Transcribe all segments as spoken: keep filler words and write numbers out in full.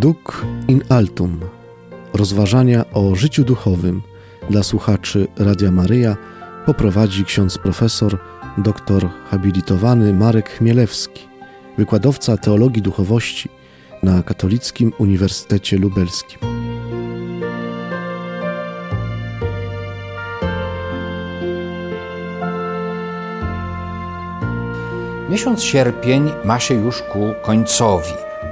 Traduc in altum. Rozważania o życiu duchowym dla słuchaczy Radia Maryja poprowadzi ksiądz profesor, doktor habilitowany Marek Chmielewski, wykładowca teologii duchowości na Katolickim Uniwersytecie Lubelskim. Miesiąc sierpień ma się już ku końcowi.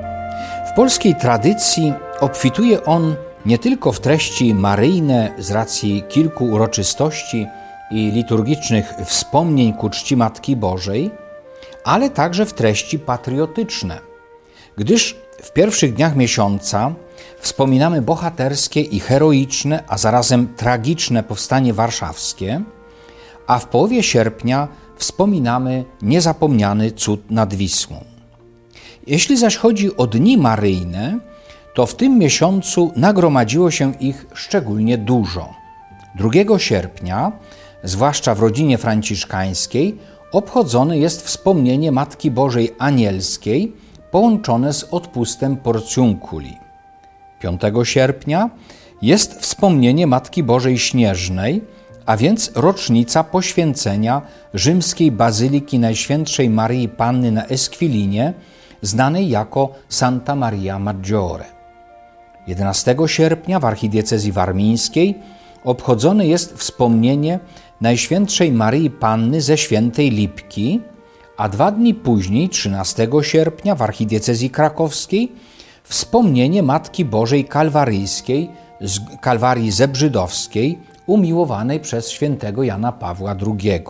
W polskiej tradycji obfituje on nie tylko w treści maryjne z racji kilku uroczystości i liturgicznych wspomnień ku czci Matki Bożej, ale także w treści patriotyczne, gdyż w pierwszych dniach miesiąca wspominamy bohaterskie i heroiczne, a zarazem tragiczne powstanie warszawskie, a w połowie sierpnia wspominamy niezapomniany cud nad Wisłą. Jeśli zaś chodzi o dni maryjne, to w tym miesiącu nagromadziło się ich szczególnie dużo. drugiego sierpnia, zwłaszcza w rodzinie franciszkańskiej, obchodzone jest wspomnienie Matki Bożej Anielskiej połączone z odpustem Porciunculi. piątego sierpnia jest wspomnienie Matki Bożej Śnieżnej, a więc rocznica poświęcenia rzymskiej Bazyliki Najświętszej Maryi Panny na Esquilinie, znanej jako Santa Maria Maggiore. jedenastego sierpnia w archidiecezji warmińskiej obchodzone jest wspomnienie Najświętszej Maryi Panny ze Świętej Lipki, a dwa dni później, trzynastego sierpnia w archidiecezji krakowskiej, wspomnienie Matki Bożej Kalwaryjskiej z Kalwarii Zebrzydowskiej, umiłowanej przez świętego Jana Pawła drugiego.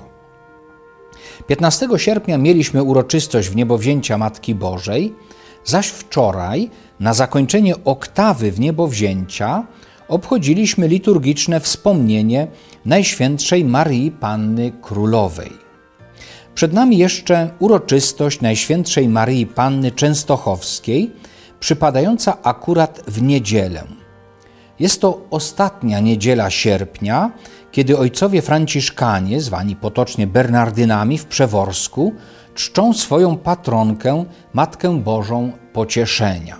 piętnastego sierpnia mieliśmy uroczystość Wniebowzięcia Matki Bożej, zaś wczoraj na zakończenie oktawy Wniebowzięcia obchodziliśmy liturgiczne wspomnienie Najświętszej Maryi Panny Królowej. Przed nami jeszcze uroczystość Najświętszej Maryi Panny Częstochowskiej, przypadająca akurat w niedzielę. Jest to ostatnia niedziela sierpnia, kiedy ojcowie franciszkanie, zwani potocznie Bernardynami w Przeworsku, czczą swoją patronkę, Matkę Bożą Pocieszenia.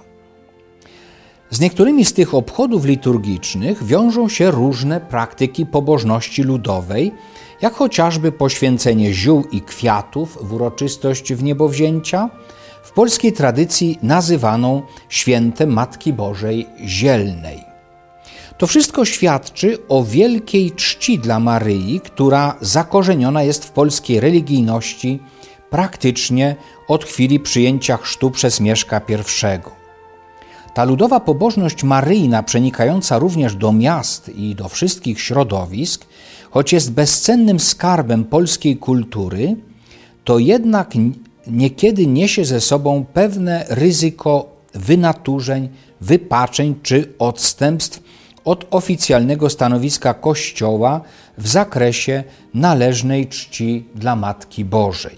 Z niektórymi z tych obchodów liturgicznych wiążą się różne praktyki pobożności ludowej, jak chociażby poświęcenie ziół i kwiatów w uroczystość Wniebowzięcia, w polskiej tradycji nazywaną świętem Matki Bożej Zielnej. To wszystko świadczy o wielkiej czci dla Maryi, która zakorzeniona jest w polskiej religijności praktycznie od chwili przyjęcia chrztu przez Mieszka pierwszego. Ta ludowa pobożność maryjna, przenikająca również do miast i do wszystkich środowisk, choć jest bezcennym skarbem polskiej kultury, to jednak niekiedy niesie ze sobą pewne ryzyko wynaturzeń, wypaczeń czy odstępstw od oficjalnego stanowiska Kościoła w zakresie należnej czci dla Matki Bożej.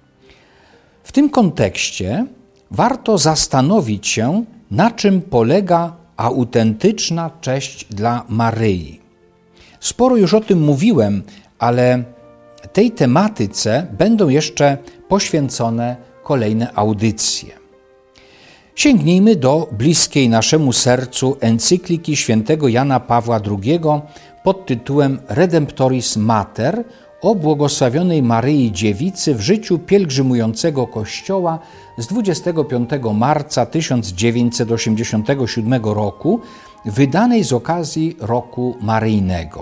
W tym kontekście warto zastanowić się, na czym polega autentyczna cześć dla Maryi. Sporo już o tym mówiłem, ale tej tematyce będą jeszcze poświęcone kolejne audycje. Sięgnijmy do bliskiej naszemu sercu encykliki świętego Jana Pawła drugiego pod tytułem Redemptoris Mater o błogosławionej Maryi Dziewicy w życiu pielgrzymującego Kościoła z dwudziestego piątego marca tysiąc dziewięćset osiemdziesiątego siódmego roku, wydanej z okazji Roku Maryjnego.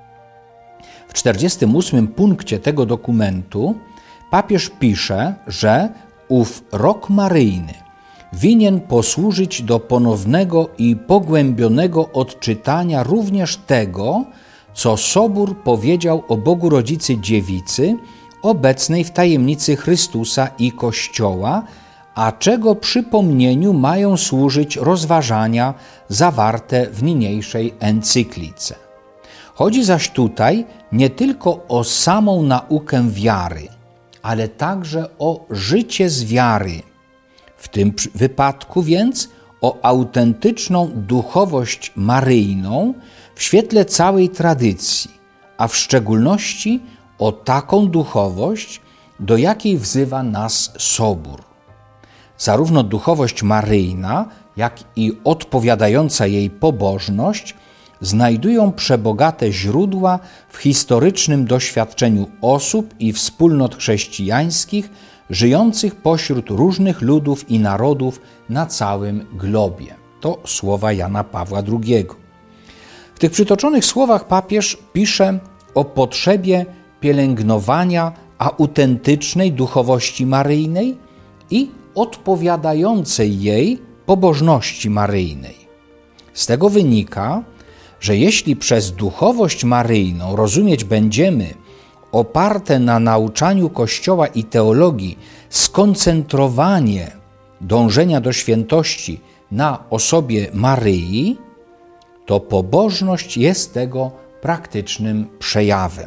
W czterdziestym ósmym punkcie tego dokumentu papież pisze, że ów Rok Maryjny winien posłużyć do ponownego i pogłębionego odczytania również tego, co Sobór powiedział o Bogu Rodzicy Dziewicy, obecnej w tajemnicy Chrystusa i Kościoła, a czego przypomnieniu mają służyć rozważania zawarte w niniejszej encyklice. Chodzi zaś tutaj nie tylko o samą naukę wiary, ale także o życie z wiary. W tym wypadku więc o autentyczną duchowość maryjną w świetle całej tradycji, a w szczególności o taką duchowość, do jakiej wzywa nas Sobór. Zarówno duchowość maryjna, jak i odpowiadająca jej pobożność znajdują przebogate źródła w historycznym doświadczeniu osób i wspólnot chrześcijańskich żyjących pośród różnych ludów i narodów na całym globie. To słowa Jana Pawła drugiego. W tych przytoczonych słowach papież pisze o potrzebie pielęgnowania autentycznej duchowości maryjnej i odpowiadającej jej pobożności maryjnej. Z tego wynika, że jeśli przez duchowość maryjną rozumieć będziemy oparte na nauczaniu Kościoła i teologii skoncentrowanie dążenia do świętości na osobie Maryi, to pobożność jest tego praktycznym przejawem.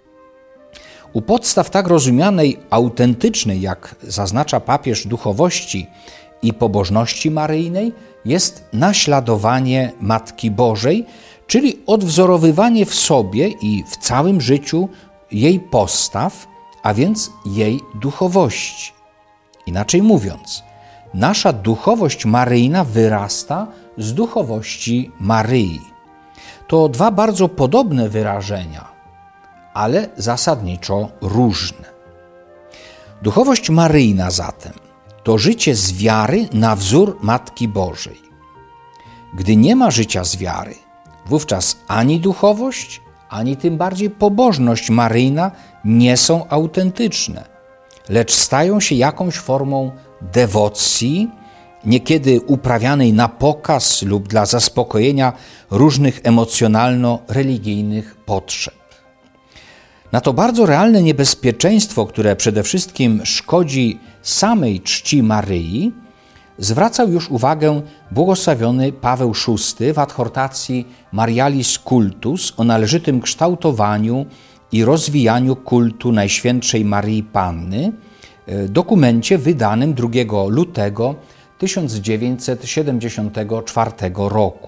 U podstaw tak rozumianej autentycznej, jak zaznacza papież, duchowości i pobożności maryjnej jest naśladowanie Matki Bożej, czyli odwzorowywanie w sobie i w całym życiu jej postaw, a więc jej duchowości. Inaczej mówiąc, nasza duchowość maryjna wyrasta z duchowości Maryi. To dwa bardzo podobne wyrażenia, ale zasadniczo różne. Duchowość maryjna zatem to życie z wiary na wzór Matki Bożej. Gdy nie ma życia z wiary, wówczas ani duchowość, ani tym bardziej pobożność maryjna nie są autentyczne, lecz stają się jakąś formą dewocji, niekiedy uprawianej na pokaz lub dla zaspokojenia różnych emocjonalno-religijnych potrzeb. Na to bardzo realne niebezpieczeństwo, które przede wszystkim szkodzi samej czci Maryi, zwracał już uwagę błogosławiony Paweł szósty w adhortacji Marialis Cultus o należytym kształtowaniu i rozwijaniu kultu Najświętszej Maryi Panny, dokumencie wydanym drugiego lutego tysiąc dziewięćset siedemdziesiątego czwartego roku.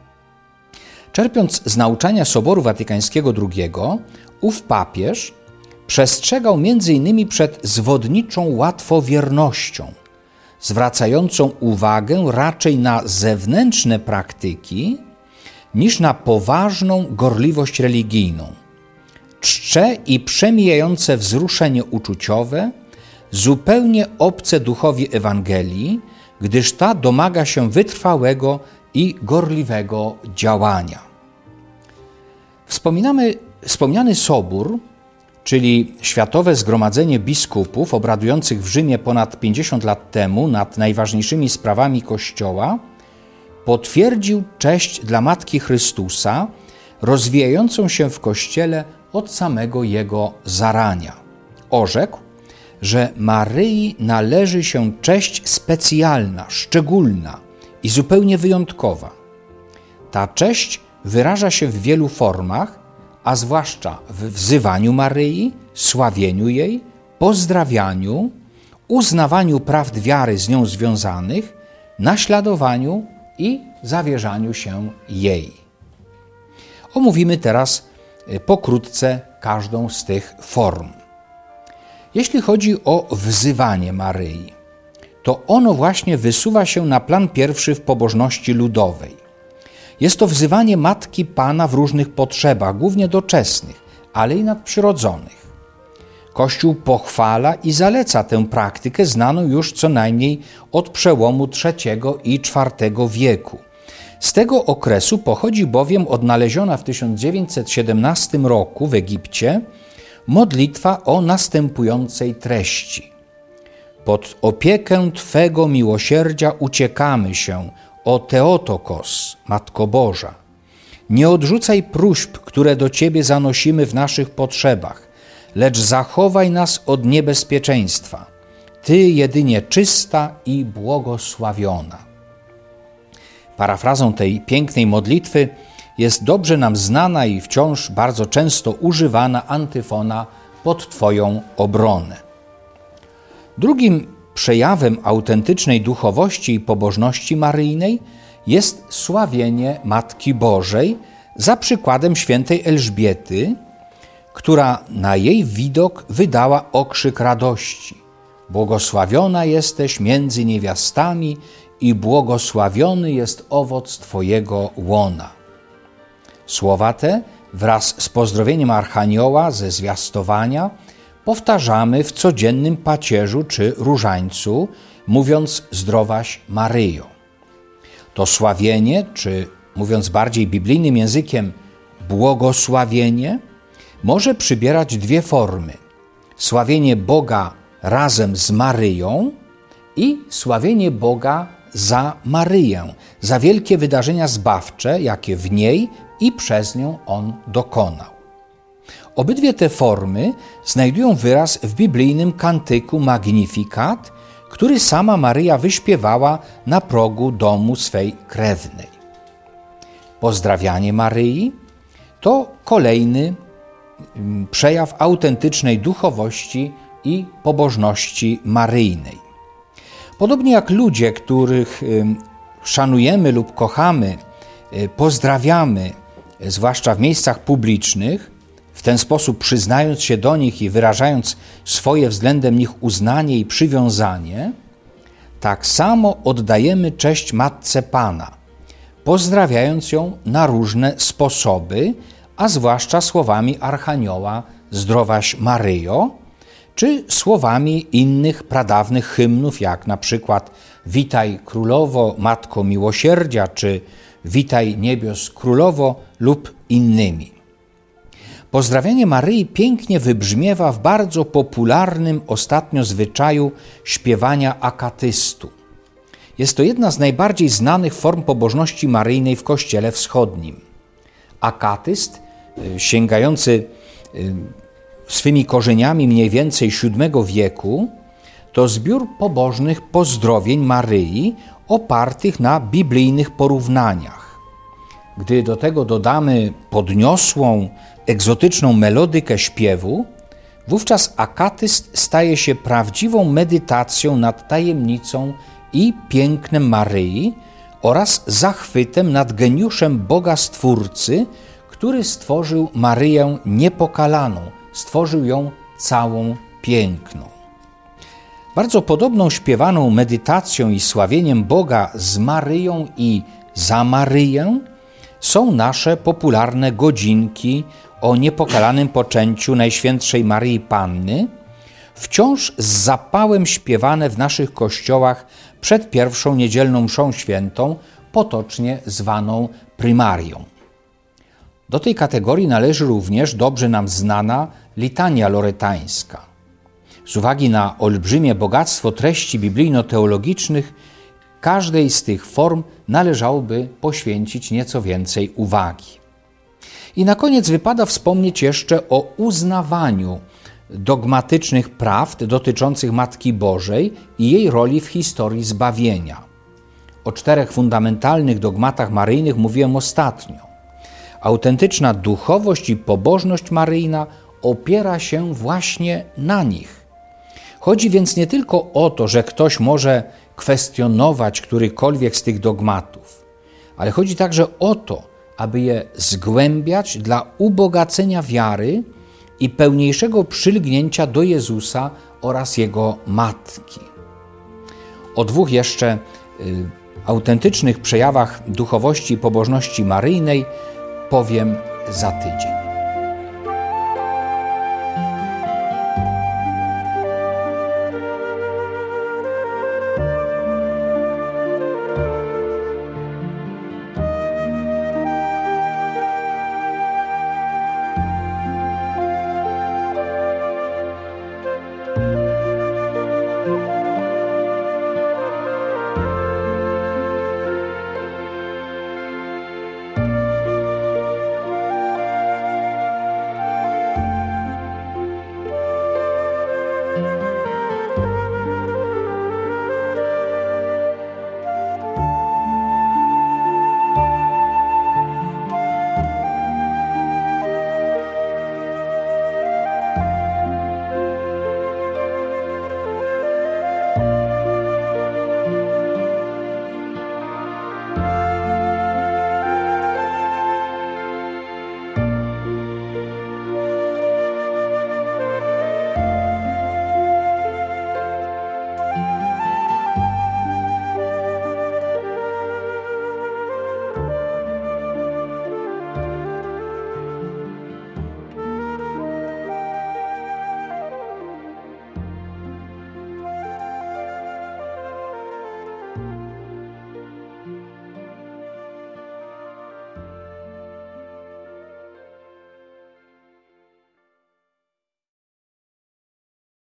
Czerpiąc z nauczania Soboru Watykańskiego drugiego, ów papież przestrzegał między innymi przed zwodniczą łatwowiernością, zwracającą uwagę raczej na zewnętrzne praktyki niż na poważną gorliwość religijną, czcze i przemijające wzruszenie uczuciowe, zupełnie obce duchowi Ewangelii, gdyż ta domaga się wytrwałego i gorliwego działania. Wspominamy, wspomniany Sobór, czyli Światowe Zgromadzenie Biskupów obradujących w Rzymie ponad pięćdziesiąt lat temu nad najważniejszymi sprawami Kościoła, potwierdził cześć dla Matki Chrystusa, rozwijającą się w Kościele od samego Jego zarania. Orzekł, że Maryi należy się cześć specjalna, szczególna i zupełnie wyjątkowa. Ta cześć wyraża się w wielu formach, a zwłaszcza w wzywaniu Maryi, sławieniu jej, pozdrawianiu, uznawaniu prawd wiary z nią związanych, naśladowaniu i zawierzaniu się jej. Omówimy teraz pokrótce każdą z tych form. Jeśli chodzi o wzywanie Maryi, to ono właśnie wysuwa się na plan pierwszy w pobożności ludowej. Jest to wzywanie Matki Pana w różnych potrzebach, głównie doczesnych, ale i nadprzyrodzonych. Kościół pochwala i zaleca tę praktykę znaną już co najmniej od przełomu trzeciego i czwartego wieku. Z tego okresu pochodzi bowiem odnaleziona w tysiąc dziewięćset siedemnastym roku w Egipcie modlitwa o następującej treści. Pod opiekę Twego miłosierdzia uciekamy się, o Teotokos, Matko Boża. Nie odrzucaj próśb, które do Ciebie zanosimy w naszych potrzebach, lecz zachowaj nas od niebezpieczeństwa. Ty jedynie czysta i błogosławiona. Parafrazą tej pięknej modlitwy jest dobrze nam znana i wciąż bardzo często używana antyfona pod Twoją obronę. Drugim przejawem autentycznej duchowości i pobożności maryjnej jest sławienie Matki Bożej za przykładem świętej Elżbiety, która na jej widok wydała okrzyk radości. Błogosławiona jesteś między niewiastami i błogosławiony jest owoc Twojego łona. Słowa te wraz z pozdrowieniem Archanioła ze zwiastowania powtarzamy w codziennym pacierzu czy różańcu, mówiąc zdrowaś Maryjo. To sławienie, czy mówiąc bardziej biblijnym językiem, błogosławienie, może przybierać dwie formy. Sławienie Boga razem z Maryją i sławienie Boga za Maryję, za wielkie wydarzenia zbawcze, jakie w niej i przez nią On dokonał. Obydwie te formy znajdują wyraz w biblijnym kantyku Magnificat, który sama Maryja wyśpiewała na progu domu swej krewnej. Pozdrawianie Maryi to kolejny przejaw autentycznej duchowości i pobożności maryjnej. Podobnie jak ludzie, których szanujemy lub kochamy, pozdrawiamy, zwłaszcza w miejscach publicznych, w ten sposób przyznając się do nich i wyrażając swoje względem nich uznanie i przywiązanie, tak samo oddajemy cześć Matce Pana, pozdrawiając ją na różne sposoby, a zwłaszcza słowami Archanioła zdrowaś Maryjo, czy słowami innych pradawnych hymnów, jak na przykład Witaj Królowo, Matko Miłosierdzia, czy Witaj Niebios Królowo lub innymi. Pozdrawianie Maryi pięknie wybrzmiewa w bardzo popularnym ostatnio zwyczaju śpiewania akatystu. Jest to jedna z najbardziej znanych form pobożności maryjnej w Kościele Wschodnim. Akatyst, sięgający swymi korzeniami mniej więcej siódmego wieku, to zbiór pobożnych pozdrowień Maryi opartych na biblijnych porównaniach. Gdy do tego dodamy podniosłą, egzotyczną melodykę śpiewu, wówczas akatyst staje się prawdziwą medytacją nad tajemnicą i pięknem Maryi oraz zachwytem nad geniuszem Boga Stwórcy, który stworzył Maryję niepokalaną, stworzył ją całą piękną. Bardzo podobną śpiewaną medytacją i sławieniem Boga z Maryją i za Maryję są nasze popularne godzinki o niepokalanym poczęciu Najświętszej Maryi Panny, wciąż z zapałem śpiewane w naszych kościołach przed pierwszą niedzielną mszą świętą, potocznie zwaną prymarią. Do tej kategorii należy również dobrze nam znana litania loretańska. Z uwagi na olbrzymie bogactwo treści biblijno-teologicznych, każdej z tych form należałoby poświęcić nieco więcej uwagi. I na koniec wypada wspomnieć jeszcze o uznawaniu dogmatycznych prawd dotyczących Matki Bożej i jej roli w historii zbawienia. O czterech fundamentalnych dogmatach maryjnych mówiłem ostatnio. Autentyczna duchowość i pobożność maryjna opiera się właśnie na nich. Chodzi więc nie tylko o to, że ktoś może kwestionować którykolwiek z tych dogmatów, ale chodzi także o to, aby je zgłębiać dla ubogacenia wiary i pełniejszego przylgnięcia do Jezusa oraz Jego Matki. O dwóch jeszcze y, autentycznych przejawach duchowości i pobożności maryjnej powiem za tydzień.